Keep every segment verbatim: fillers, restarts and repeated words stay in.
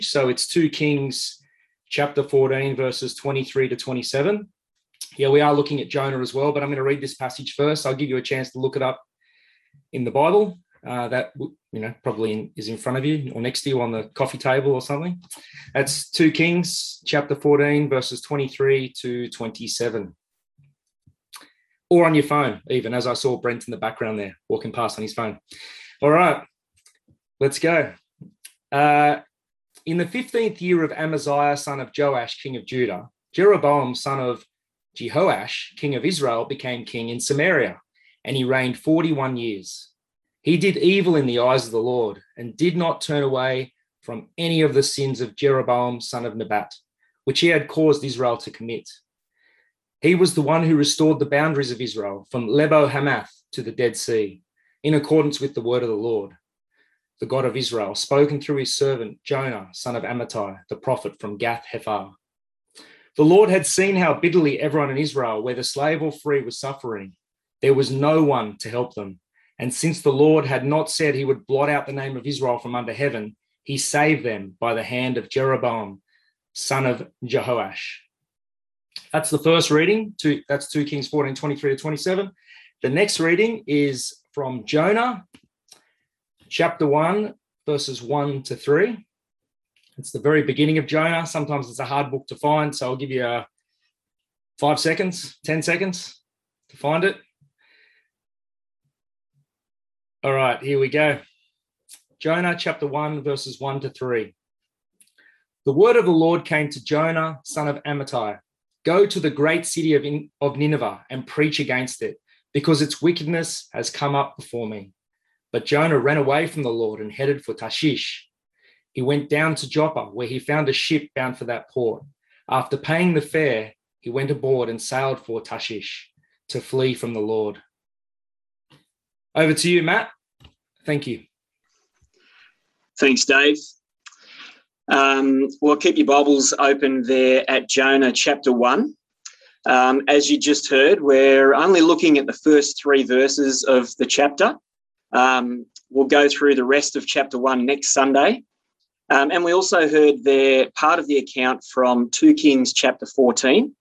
So it's two Kings chapter fourteen, verses twenty-three to twenty-seven. Yeah, we are looking at Jonah as well, but I'm going to read this passage first. I'll give you a chance to look it up in the Bible. Uh, that, you know, probably in, is in front of you or next to you on the coffee table or something. That's two Kings chapter fourteen, verses twenty-three to twenty-seven. Or on your phone, even, as I saw Brent in the background there, walking past on his phone. All right, let's go. Uh, in the fifteenth year of Amaziah, son of Joash, king of Judah, Jeroboam, son of Jehoash, king of Israel, became king in Samaria, and he reigned forty-one years. He did evil in the eyes of the Lord and did not turn away from any of the sins of Jeroboam, son of Nebat, which he had caused Israel to commit. He was the one who restored the boundaries of Israel from Lebo Hamath to the Dead Sea, in accordance with the word of the Lord, the God of Israel, spoken through his servant Jonah, son of Amittai, the prophet from Gath Hephar. The Lord had seen how bitterly everyone in Israel, whether slave or free, was suffering. There was no one to help them. And since the Lord had not said he would blot out the name of Israel from under heaven, he saved them by the hand of Jeroboam, son of Jehoash. That's the first reading. Two, that's two Kings fourteen, twenty-three to twenty-seven. The next reading is from Jonah, chapter one, verses one to three. It's the very beginning of Jonah. Sometimes it's a hard book to find, so I'll give you uh, five seconds, ten seconds to find it. All right, here we go. Jonah chapter one, verses one to three. The word of the Lord came to Jonah, son of Amittai. Go to the great city of, In- of Nineveh and preach against it, because its wickedness has come up before me. But Jonah ran away from the Lord and headed for Tarshish. He went down to Joppa, where he found a ship bound for that port. After paying the fare, he went aboard and sailed for Tarshish to flee from the Lord. Over to you, Matt. Thank you. Thanks, Dave. Um, well, keep your Bibles open there at Jonah chapter one. Um, as you just heard, we're only looking at the first three verses of the chapter. Um, we'll go through the rest of chapter one next Sunday. Um, and we also heard there part of the account from two Kings chapter fourteen.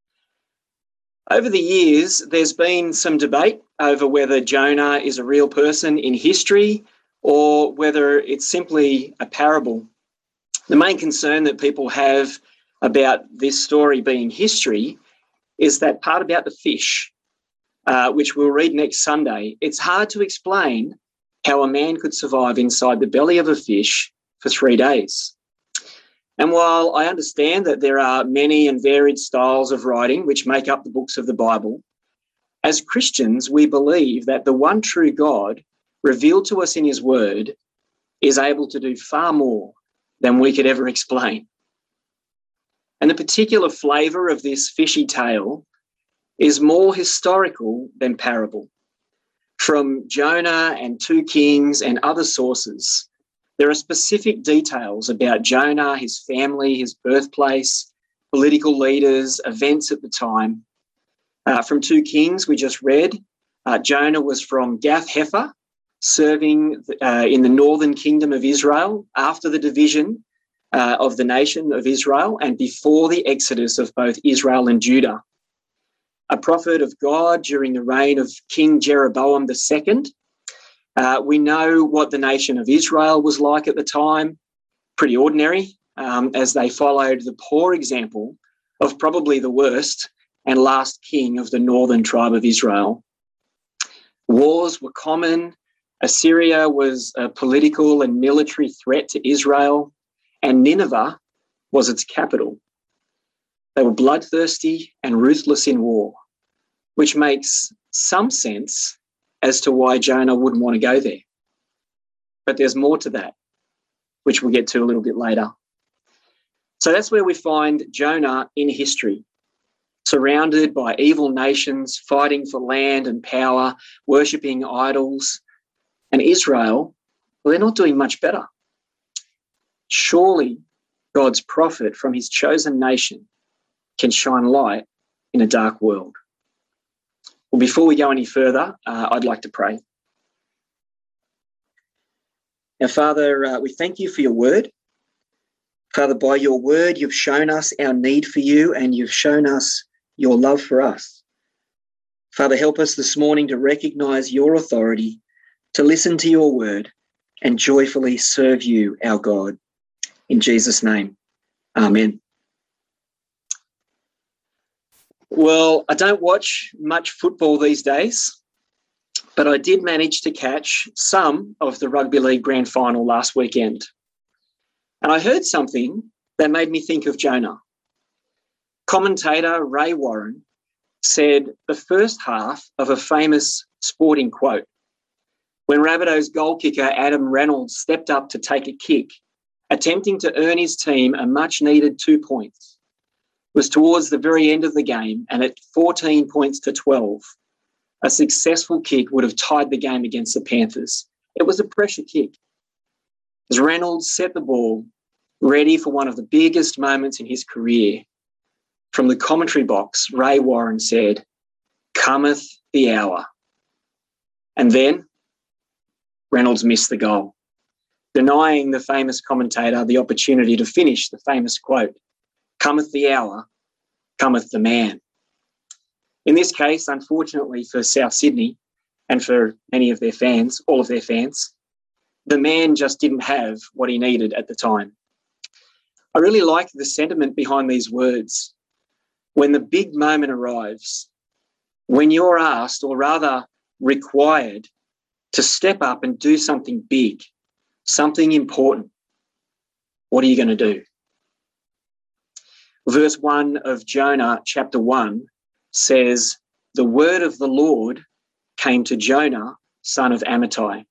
Over the years, there's been some debate over whether Jonah is a real person in history or whether it's simply a parable. The main concern that people have about this story being history is that part about the fish, uh, which we'll read next Sunday. It's hard to explain how a man could survive inside the belly of a fish for three days. And while I understand that there are many and varied styles of writing which make up the books of the Bible, as Christians, we believe that the one true God revealed to us in his word is able to do far more than we could ever explain. And the particular flavour of this fishy tale is more historical than parable. From Jonah and two Kings and other sources, there are specific details about Jonah, his family, his birthplace, political leaders, events at the time. Uh, from two Kings, we just read, uh, Jonah was from Gath Hephar, serving uh, in the northern kingdom of Israel after the division uh, of the nation of Israel and before the exodus of both Israel and Judah. A prophet of God during the reign of King Jeroboam the Second. Uh, we know what the nation of Israel was like at the time, pretty ordinary, um, as they followed the poor example of probably the worst and last king of the northern tribe of Israel. Wars were common. Assyria was a political and military threat to Israel, and Nineveh was its capital. They were bloodthirsty and ruthless in war, which makes some sense as to why Jonah wouldn't want to go there. But there's more to that, which we'll get to a little bit later. So that's where we find Jonah in history, surrounded by evil nations, fighting for land and power, worshipping idols. And Israel, well, they're not doing much better. Surely God's prophet from his chosen nation can shine light in a dark world. Well, before we go any further, uh, I'd like to pray. Now, Father, uh, we thank you for your word. Father, by your word, you've shown us our need for you and you've shown us your love for us. Father, help us this morning to recognise your authority, to listen to your word and joyfully serve you, our God. In Jesus' name, amen. Well, I don't watch much football these days, but I did manage to catch some of the Rugby League Grand Final last weekend. And I heard something that made me think of Jonah. Commentator Ray Warren said the first half of a famous sporting quote, when Rabbitohs goal kicker Adam Reynolds stepped up to take a kick, attempting to earn his team a much-needed two points, was towards the very end of the game, and at fourteen points to twelve, a successful kick would have tied the game against the Panthers. It was a pressure kick. As Reynolds set the ball, ready for one of the biggest moments in his career, from the commentary box, Ray Warren said, "Cometh the hour." And then Reynolds missed the goal, denying the famous commentator the opportunity to finish the famous quote, "Cometh the hour, cometh the man." In this case, unfortunately for South Sydney and for many of their fans, all of their fans, the man just didn't have what he needed at the time. I really like the sentiment behind these words. When the big moment arrives, when you're asked, or rather required, to step up and do something big, something important, what are you going to do? Verse one of Jonah chapter one says, "The word of the Lord came to Jonah, son of Amittai."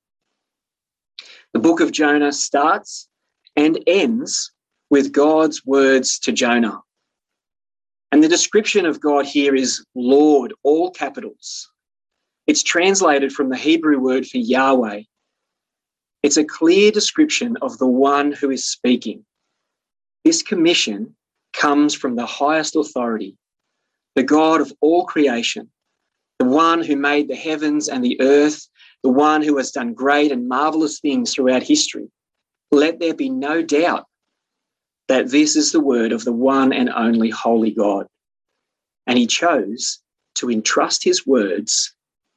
The book of Jonah starts and ends with God's words to Jonah. And the description of God here is Lord, all capitals. It's translated from the Hebrew word for Yahweh. It's a clear description of the one who is speaking. This commission comes from the highest authority, the God of all creation, the one who made the heavens and the earth, the one who has done great and marvellous things throughout history. Let there be no doubt that this is the word of the one and only holy God. And he chose to entrust his words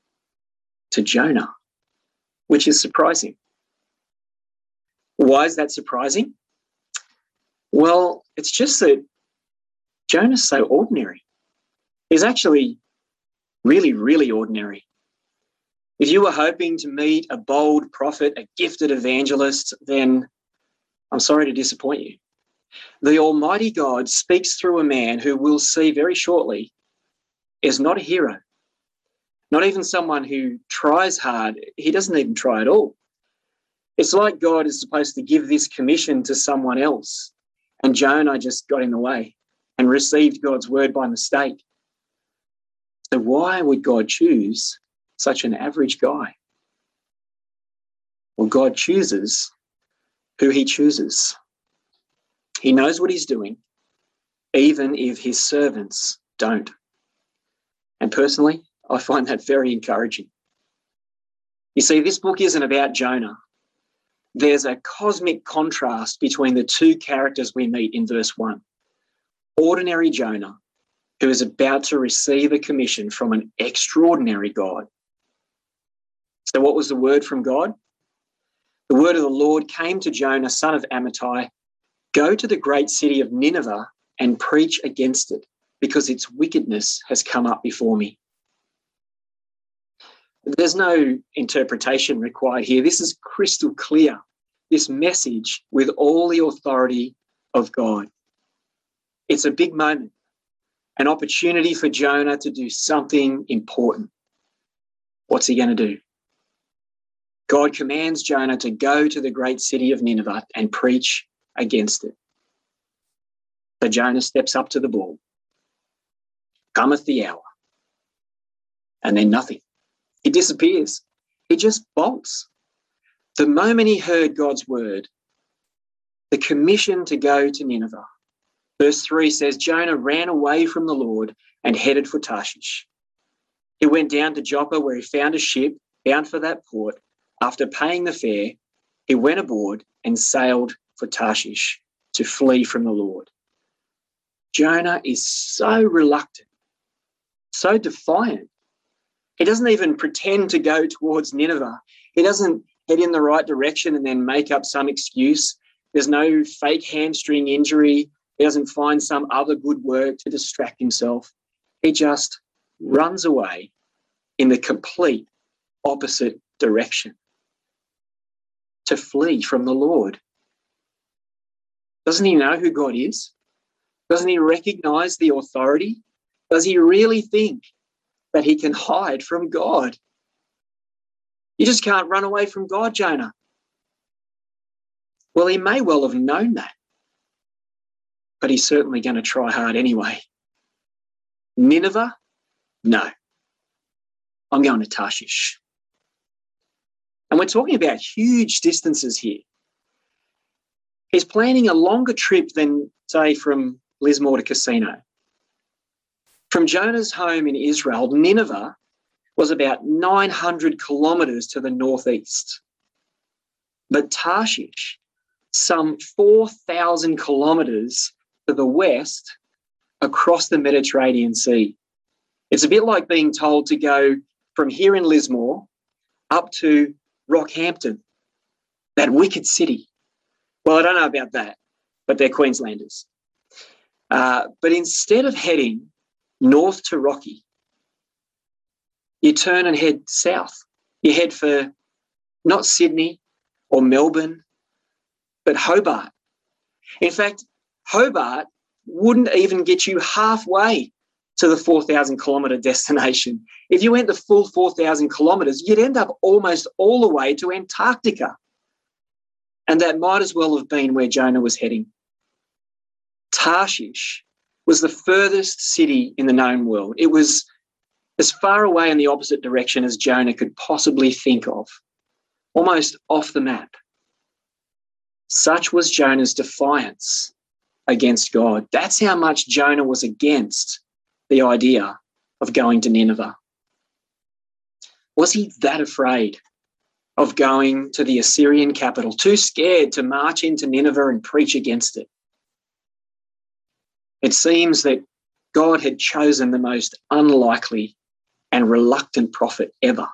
to Jonah, which is surprising. Why is that surprising? Well, it's just that Jonah's so ordinary. He's actually really, really ordinary. If you were hoping to meet a bold prophet, a gifted evangelist, then I'm sorry to disappoint you. The Almighty God speaks through a man who we'll see very shortly is not a hero, not even someone who tries hard. He doesn't even try at all. It's like God is supposed to give this commission to someone else, and Jonah just got in the way and received God's word by mistake. So why would God choose such an average guy? Well, God chooses who he chooses. He knows what he's doing, even if his servants don't. And personally, I find that very encouraging. You see, this book isn't about Jonah. There's a cosmic contrast between the two characters we meet in verse one. Ordinary Jonah, who is about to receive a commission from an extraordinary God. So what was the word from God? The word of the Lord came to Jonah, son of Amittai, "Go to the great city of Nineveh and preach against it, because its wickedness has come up before me." There's no interpretation required here. This is crystal clear, this message with all the authority of God. It's a big moment, an opportunity for Jonah to do something important. What's he going to do? God commands Jonah to go to the great city of Nineveh and preach against it. So Jonah steps up to the ball. Cometh the hour. And then nothing. He disappears. He just bolts. The moment he heard God's word, the commission to go to Nineveh. Verse three says, Jonah ran away from the Lord and headed for Tarshish. He went down to Joppa, where he found a ship bound for that port. After paying the fare, he went aboard and sailed for Tarshish to flee from the Lord. Jonah is so reluctant, so defiant. He doesn't even pretend to go towards Nineveh. He doesn't head in the right direction and then make up some excuse. There's no fake hamstring injury. He doesn't find some other good work to distract himself. He just runs away in the complete opposite direction to flee from the Lord. Doesn't he know who God is? Doesn't he recognize the authority? Does he really think that he can hide from God? You just can't run away from God, Jonah. Well, he may well have known that, but he's certainly going to try hard anyway. Nineveh? No. I'm going to Tarshish. And we're talking about huge distances here. He's planning a longer trip than, say, from Lismore to Casino. From Jonah's home in Israel, Nineveh was about nine hundred kilometres to the northeast. But Tarshish, some four thousand kilometres to the west across the Mediterranean Sea. It's a bit like being told to go from here in Lismore up to Rockhampton, that wicked city. Well, I don't know about that, but they're Queenslanders. Uh, but instead of heading north to Rocky, you turn and head south. You head for not Sydney or Melbourne, but Hobart. In fact, Hobart wouldn't even get you halfway to the four thousand kilometre destination. If you went the full four thousand kilometres, you'd end up almost all the way to Antarctica. And that might as well have been where Jonah was heading. Tarshish was the furthest city in the known world. It was as far away in the opposite direction as Jonah could possibly think of, almost off the map. Such was Jonah's defiance against God. That's how much Jonah was against the idea of going to Nineveh. Was he that afraid of going to the Assyrian capital, too scared to march into Nineveh and preach against it? It seems that God had chosen the most unlikely and reluctant prophet ever.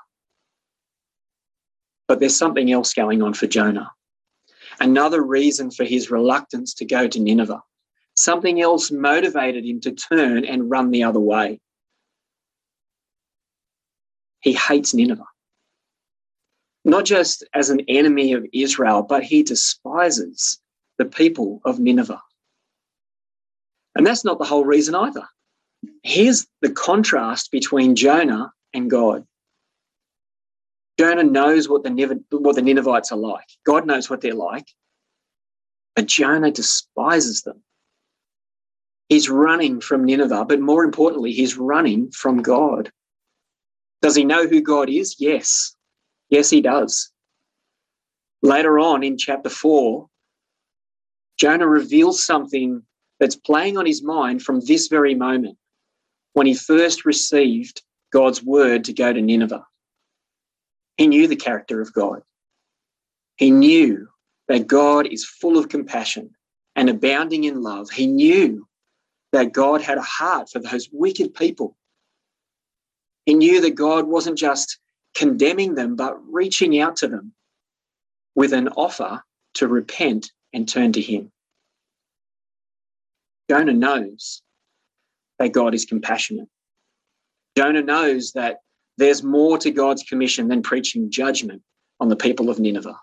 But there's something else going on for Jonah. Another reason for his reluctance to go to Nineveh. Something else motivated him to turn and run the other way. He hates Nineveh. Not just as an enemy of Israel, but he despises the people of Nineveh. And that's not the whole reason either. Here's the contrast between Jonah and God. Jonah knows what the, what the Ninevites are like. God knows what they're like. But Jonah despises them. He's running from Nineveh, but more importantly, he's running from God. Does he know who God is? Yes. Yes, he does. Later on in chapter four, Jonah reveals something that's playing on his mind from this very moment when he first received God's word to go to Nineveh. He knew the character of God. He knew that God is full of compassion and abounding in love. He knew that God had a heart for those wicked people. He knew that God wasn't just condemning them, but reaching out to them with an offer to repent and turn to him. Jonah knows that God is compassionate. Jonah knows that there's more to God's commission than preaching judgment on the people of Nineveh.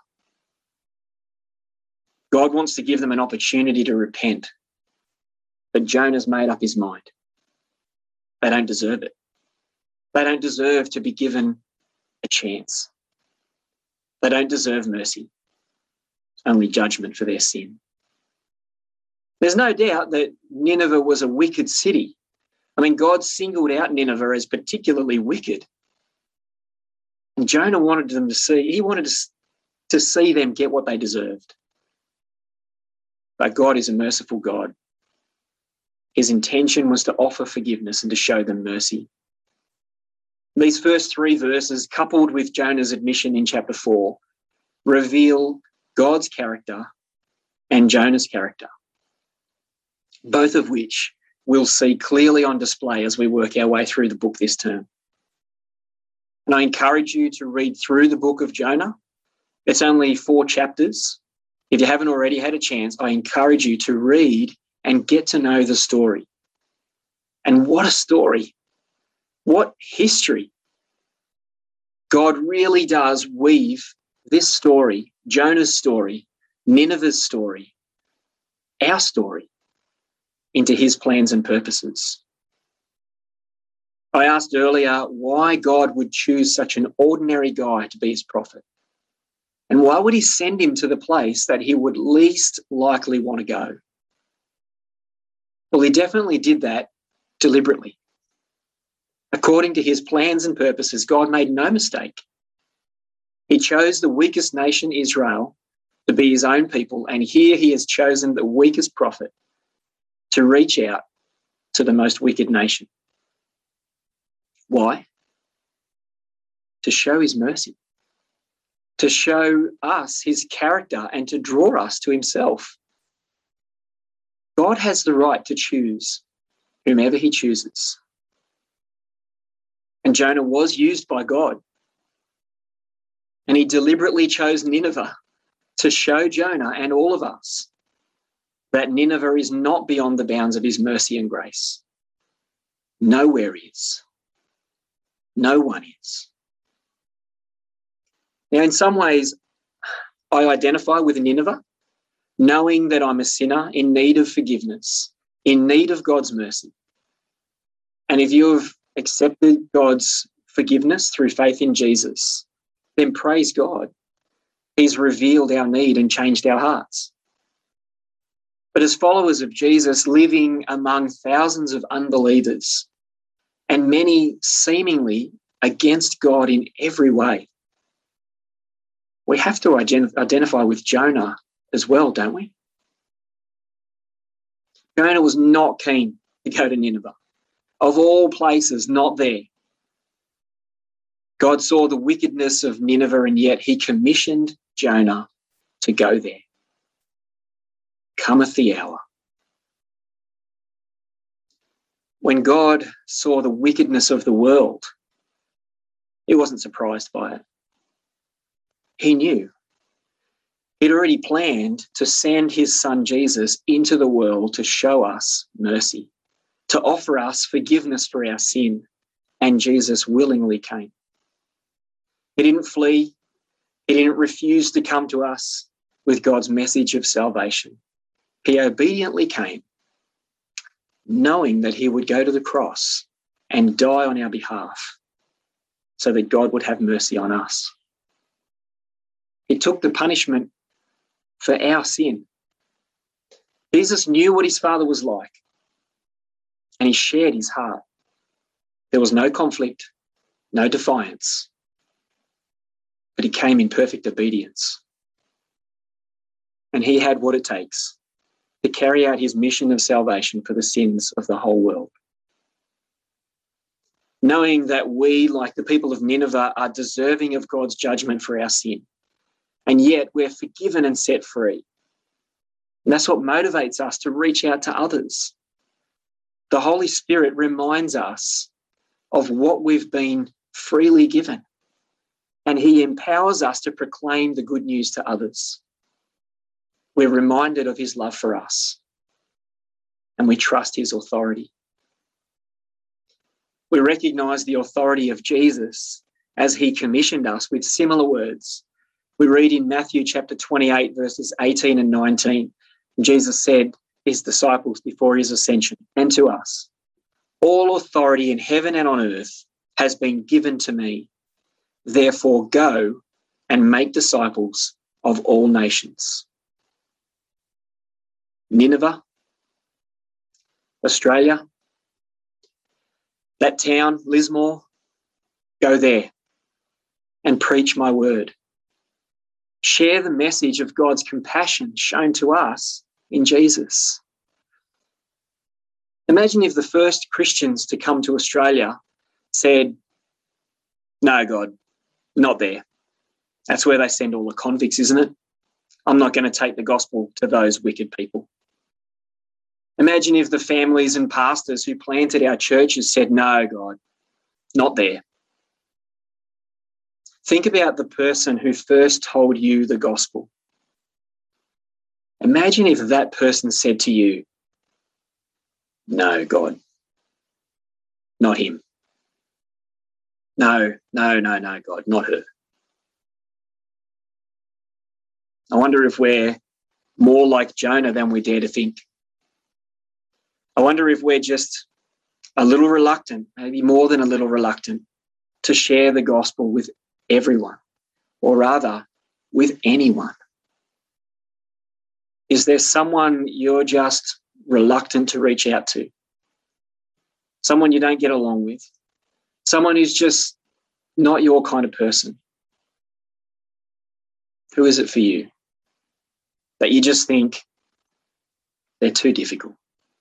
God wants to give them an opportunity to repent, but Jonah's made up his mind. They don't deserve it. They don't deserve to be given a chance. They don't deserve mercy, only judgment for their sin. There's no doubt that Nineveh was a wicked city. I mean, God singled out Nineveh as particularly wicked. And Jonah wanted them to see, he wanted to, to see them get what they deserved. But God is a merciful God. His intention was to offer forgiveness and to show them mercy. These first three verses, coupled with Jonah's admission in chapter four, reveal God's character and Jonah's character. both of which we'll see clearly on display as we work our way through the book this term. And I encourage you to read through the book of Jonah. It's only four chapters. If you haven't already had a chance, I encourage you to read and get to know the story. And what a story. What history. God really does weave this story, Jonah's story, Nineveh's story, our story, into his plans and purposes. I asked earlier why God would choose such an ordinary guy to be his prophet. And why would he send him to the place that he would least likely want to go? Well, he definitely did that deliberately. According to his plans and purposes, God made no mistake. He chose the weakest nation, Israel, to be his own people, and here he has chosen the weakest prophet to reach out to the most wicked nation. Why? To show his mercy, to show us his character and to draw us to himself. God has the right to choose whomever he chooses. And Jonah was used by God. And he deliberately chose Nineveh to show Jonah and all of us that Nineveh is not beyond the bounds of his mercy and grace. Nowhere is. No one is. Now, in some ways, I identify with Nineveh, knowing that I'm a sinner in need of forgiveness, in need of God's mercy. And if you have accepted God's forgiveness through faith in Jesus, then praise God. He's revealed our need and changed our hearts. But as followers of Jesus, living among thousands of unbelievers and many seemingly against God in every way, we have to ident- identify with Jonah as well, don't we? Jonah was not keen to go to Nineveh. Of all places, not there. God saw the wickedness of Nineveh, and yet he commissioned Jonah to go there. Cometh the hour. When God saw the wickedness of the world, he wasn't surprised by it. He knew. He'd already planned to send his son Jesus into the world to show us mercy, to offer us forgiveness for our sin, and Jesus willingly came. He didn't flee. He didn't refuse to come to us with God's message of salvation. He obediently came, knowing that he would go to the cross and die on our behalf so that God would have mercy on us. He took the punishment for our sin. Jesus knew what his Father was like, and he shared his heart. There was no conflict, no defiance, but he came in perfect obedience. And he had what it takes to carry out his mission of salvation for the sins of the whole world. Knowing that we, like the people of Nineveh, are deserving of God's judgment for our sin, and yet we're forgiven and set free. And that's what motivates us to reach out to others. The Holy Spirit reminds us of what we've been freely given, and he empowers us to proclaim the good news to others. We're reminded of his love for us, and we trust his authority. We recognise the authority of Jesus as he commissioned us with similar words. We read in Matthew chapter twenty-eight, verses eighteen and nineteen, Jesus said to his disciples before his ascension, and to us, "All authority in heaven and on earth has been given to me. Therefore go and make disciples of all nations." Nineveh, Australia, that town, Lismore, go there and preach my word. Share the message of God's compassion shown to us in Jesus. Imagine if the first Christians to come to Australia said, "No, God, not there. That's where they send all the convicts, isn't it? I'm not going to take the gospel to those wicked people." Imagine if the families and pastors who planted our churches said, no, God, not there. Think about the person who first told you the gospel. Imagine if that person said to you, no, God, not him. No, no, no, no, God, not her. I wonder if we're more like Jonah than we dare to think. I wonder if we're just a little reluctant, maybe more than a little reluctant, to share the gospel with everyone, or rather, with anyone. Is there someone you're just reluctant to reach out to? Someone you don't get along with? Someone who's just not your kind of person? Who is it for you that you just think they're too difficult?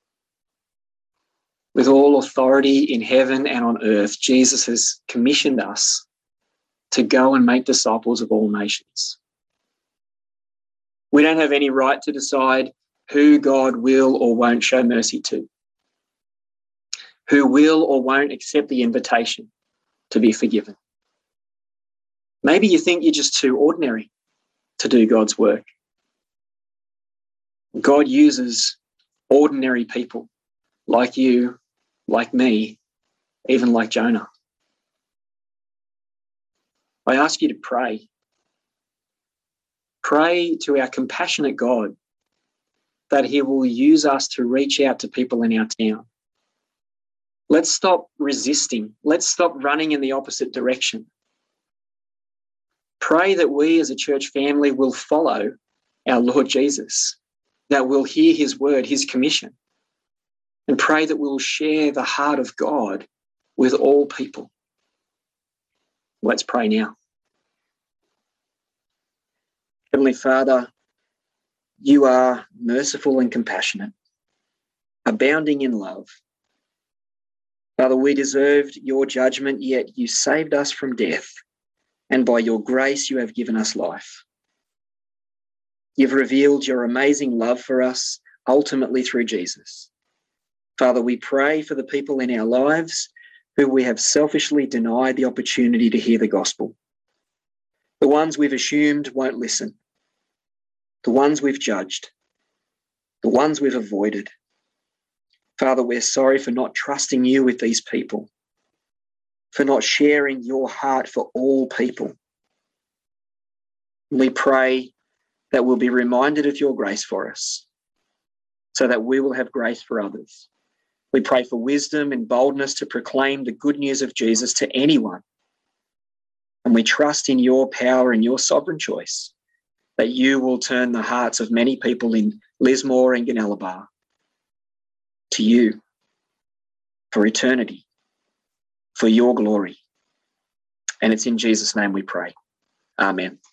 With all authority in heaven and on earth, Jesus has commissioned us to go and make disciples of all nations. We don't have any right to decide who God will or won't show mercy to, who will or won't accept the invitation to be forgiven. Maybe you think you're just too ordinary to do God's work. God uses ordinary people like you, like me, even like Jonah. I ask you to pray. Pray to our compassionate God that he will use us to reach out to people in our town. Let's stop resisting. Let's stop running in the opposite direction. Pray that we as a church family will follow our Lord Jesus, that we'll hear his word, his commission, and pray that we'll share the heart of God with all people. Let's pray now. Heavenly Father, you are merciful and compassionate, abounding in love. Father, we deserved your judgment, yet you saved us from death, and by your grace you have given us life. You've revealed your amazing love for us, ultimately through Jesus. Father, we pray for the people in our lives who we have selfishly denied the opportunity to hear the gospel. The ones we've assumed won't listen. The ones we've judged. The ones we've avoided. Father, we're sorry for not trusting you with these people, for not sharing your heart for all people. We pray that we'll be reminded of your grace for us, so that we will have grace for others. We pray for wisdom and boldness to proclaim the good news of Jesus to anyone. And we trust in your power and your sovereign choice that you will turn the hearts of many people in Lismore and Gunnellabar to you for eternity, for your glory. And it's in Jesus' name we pray. Amen.